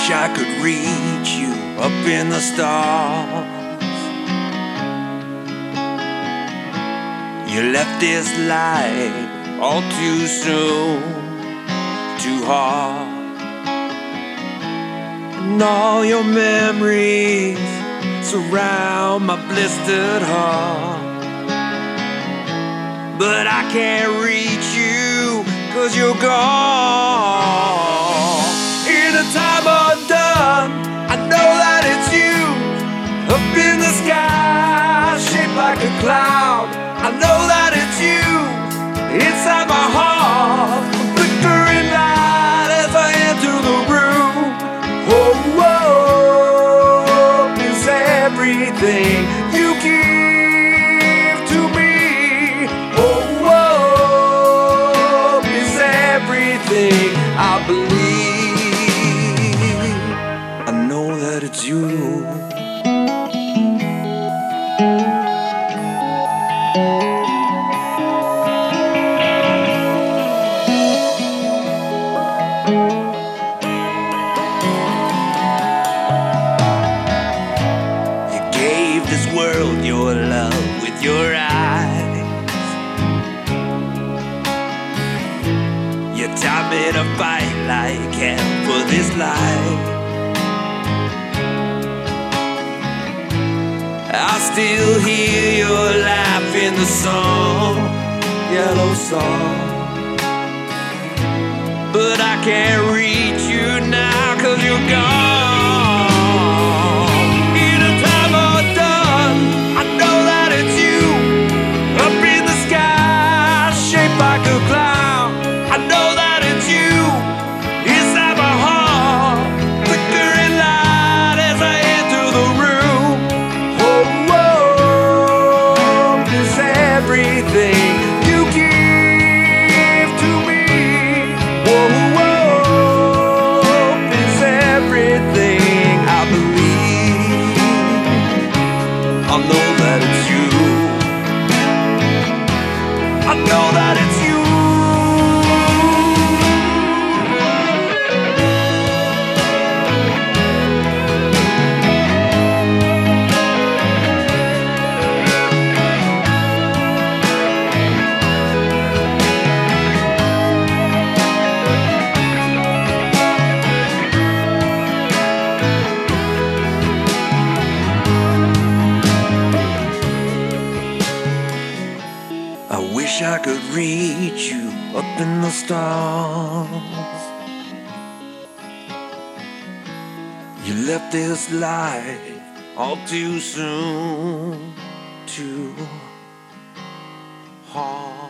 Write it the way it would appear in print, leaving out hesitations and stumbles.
wish I could reach you up in the stars. You left this life all too soon, too hard. And all your memories surround my blistered heart. But I can't reach you 'cause you're gone. In a time undone, I know that it's you. Up in the sky, shaped like a cloud, I know that it's you. Inside my heart, a flickering light as I enter the room. Oh, hope is everything you give to me. Oh, hope is everything I believe. I know that it's you. This world your love with your eyes. You taught me to fight like hell for this life. I still hear your laugh in the song, yellow song. But I can't reach you now 'cause you're gone. Like a cloud, I know that it's you. Inside my heart, flickering light as I enter the room. Oh, hope is everything you give to me. Oh, hope is everything I believe. I know that it's you. I know that it's you. I wish I could reach you up in the stars. You left this life all too soon, too hard.